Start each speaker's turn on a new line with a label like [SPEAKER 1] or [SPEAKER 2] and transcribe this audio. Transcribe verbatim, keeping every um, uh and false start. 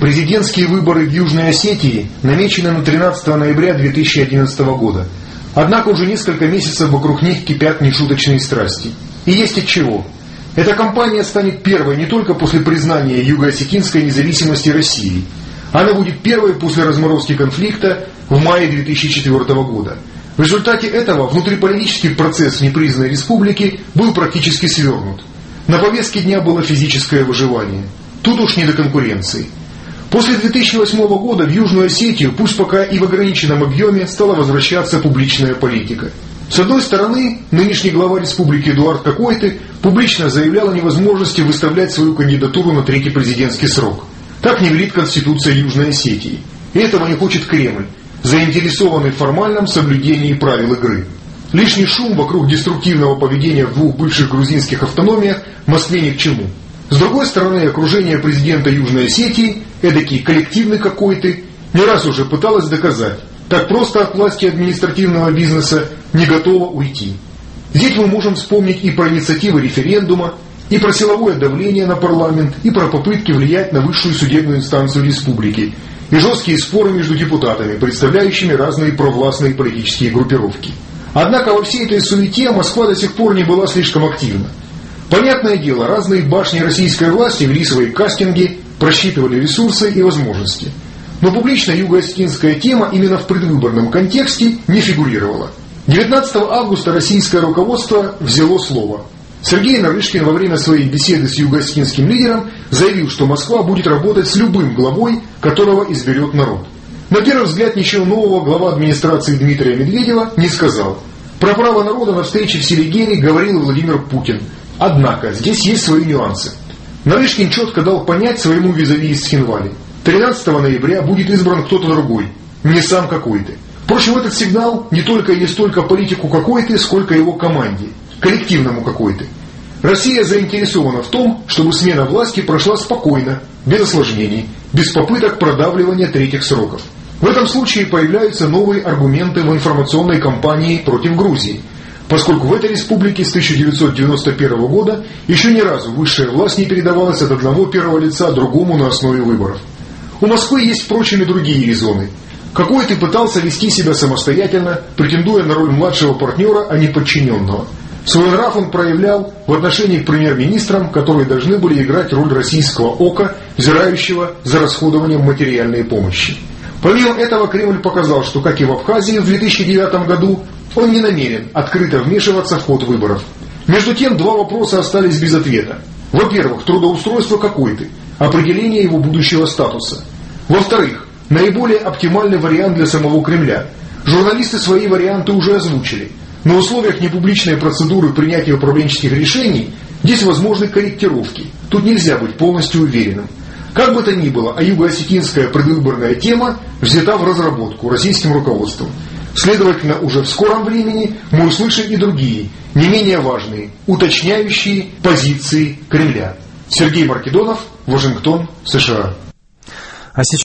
[SPEAKER 1] Президентские выборы в Южной Осетии намечены на тринадцатого ноября две тысячи одиннадцатого года. Однако уже несколько месяцев вокруг них кипят нешуточные страсти. И есть отчего. Эта кампания станет первой не только после признания юго-осетинской независимости России. Она будет первой после разморозки конфликта в мае две тысячи четвёртого года. В результате этого внутриполитический процесс непризнанной республики был практически свернут. На повестке дня было физическое выживание. Тут уж не до конкуренции. После две тысячи восьмого года в Южную Осетию, пусть пока и в ограниченном объеме, стала возвращаться публичная политика. С одной стороны, нынешний глава республики Эдуард Какойты публично заявлял о невозможности выставлять свою кандидатуру на третий президентский срок. Так не велит Конституция Южной Осетии. И этого не хочет Кремль, заинтересованный в формальном соблюдении правил игры. Лишний шум вокруг деструктивного поведения в двух бывших грузинских автономиях Москве ни к чему. С другой стороны, окружение президента Южной Осетии, эдакий коллективный какой-то, не раз уже пыталось доказать, так просто от власти административного бизнеса не готово уйти. Здесь мы можем вспомнить и про инициативы референдума, и про силовое давление на парламент, и про попытки влиять на высшую судебную инстанцию республики, и жесткие споры между депутатами, представляющими разные провластные политические группировки. Однако во всей этой суете Москва до сих пор не была слишком активна. Понятное дело, разные башни российской власти вели свои кастинги, просчитывали ресурсы и возможности. Но публично юго-осетинская тема именно в предвыборном контексте не фигурировала. девятнадцатого августа российское руководство взяло слово. Сергей Нарышкин во время своей беседы с юго-осетинским лидером заявил, что Москва будет работать с любым главой, которого изберет народ. На первый взгляд ничего нового глава администрации Дмитрия Медведева не сказал. Про право народа на встрече в Селигере говорил Владимир Путин. Однако здесь есть свои нюансы. Нарышкин четко дал понять своему визави из Цхинвали. тринадцатого ноября будет избран кто-то другой, не сам Какойты. Впрочем, этот сигнал не только и не столько политику Какойты, сколько его команде, коллективному Какойты. Россия заинтересована в том, чтобы смена власти прошла спокойно, без осложнений, без попыток продавливания третьих сроков. В этом случае появляются новые аргументы в информационной кампании против Грузии, поскольку в этой республике с тысяча девятьсот девяносто первого года еще ни разу высшая власть не передавалась от одного первого лица другому на основе выборов. У Москвы есть, впрочем, и другие резоны. Какой-то пытался вести себя самостоятельно, претендуя на роль младшего партнера, а не подчиненного. Свой нрав он проявлял в отношении к премьер-министрам, которые должны были играть роль российского ока, взирающего за расходованием материальной помощи. Помимо этого, Кремль показал, что, как и в Абхазии в две тысячи девятом году, он не намерен открыто вмешиваться в ход выборов. Между тем, два вопроса остались без ответа. Во-первых, трудоустройство Какойты, определение его будущего статуса. Во-вторых, наиболее оптимальный вариант для самого Кремля. Журналисты свои варианты уже озвучили. На условиях непубличной процедуры принятия управленческих решений здесь возможны корректировки. Тут нельзя быть полностью уверенным. Как бы то ни было, а юго-осетинская предвыборная тема взята в разработку российским руководством. Следовательно, уже в скором времени мы услышим и другие, не менее важные, уточняющие позиции Кремля. Сергей Маркедонов, Вашингтон, США.
[SPEAKER 2] А сейчас